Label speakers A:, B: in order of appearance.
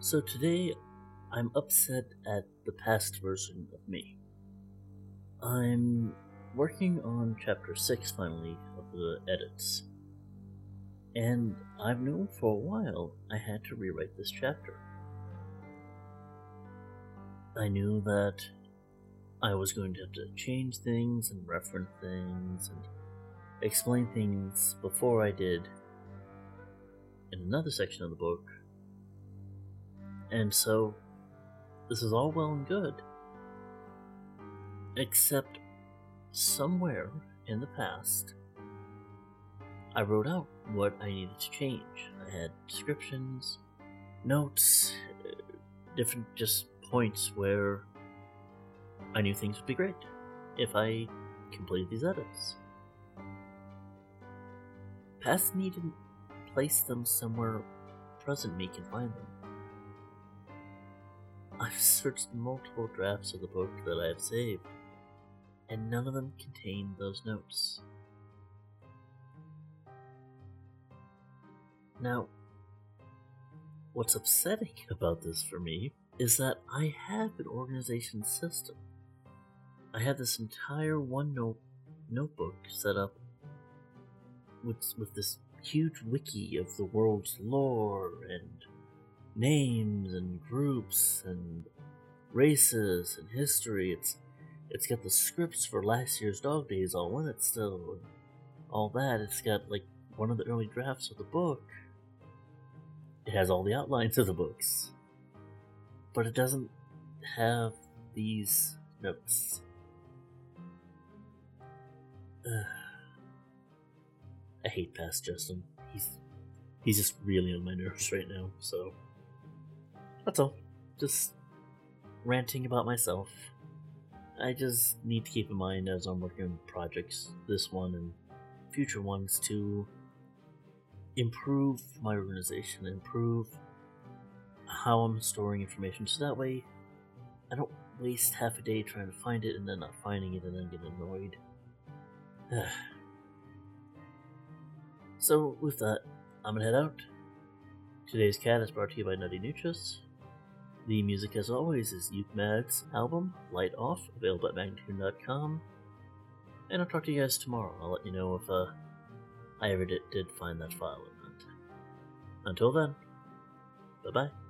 A: So today, I'm upset at the past version of me. I'm working on chapter 6 finally of the edits, and I've known for a while I had to rewrite this chapter. I knew that I was going to have to change things and reference things and explain things before I did in another section of the book. And so, this is all well and good. Except, somewhere in the past, I wrote out what I needed to change. I had descriptions, notes, different just points where I knew things would be great if I completed these edits. Past me didn't place them somewhere present me can find them. I've searched multiple drafts of the book that I have saved, and none of them contain those notes. Now, what's upsetting about this for me is that I have an organization system. I have this entire OneNote notebook set up with this huge wiki of the world's lore and names and groups and races and history. It's got the scripts for last year's Dog Days all in it still, and all that. It's got like one of the early drafts of the book. It has all the outlines of the books, but it doesn't have these notes. I hate past Justin. He's just really on my nerves right now, so that's all. Just ranting about myself. I just need to keep in mind as I'm working on projects, this one and future ones, to improve my organization, improve how I'm storing information, so that way I don't waste half a day trying to find it and then not finding it and then get annoyed. So with that, I'm gonna head out. Today's cat is brought to you by Nutty Nutris. The music, as always, is Youthmad's album, Light Off, available at magnatune.com. And I'll talk to you guys tomorrow. I'll let you know if I ever did find that file or not. Until then, bye-bye.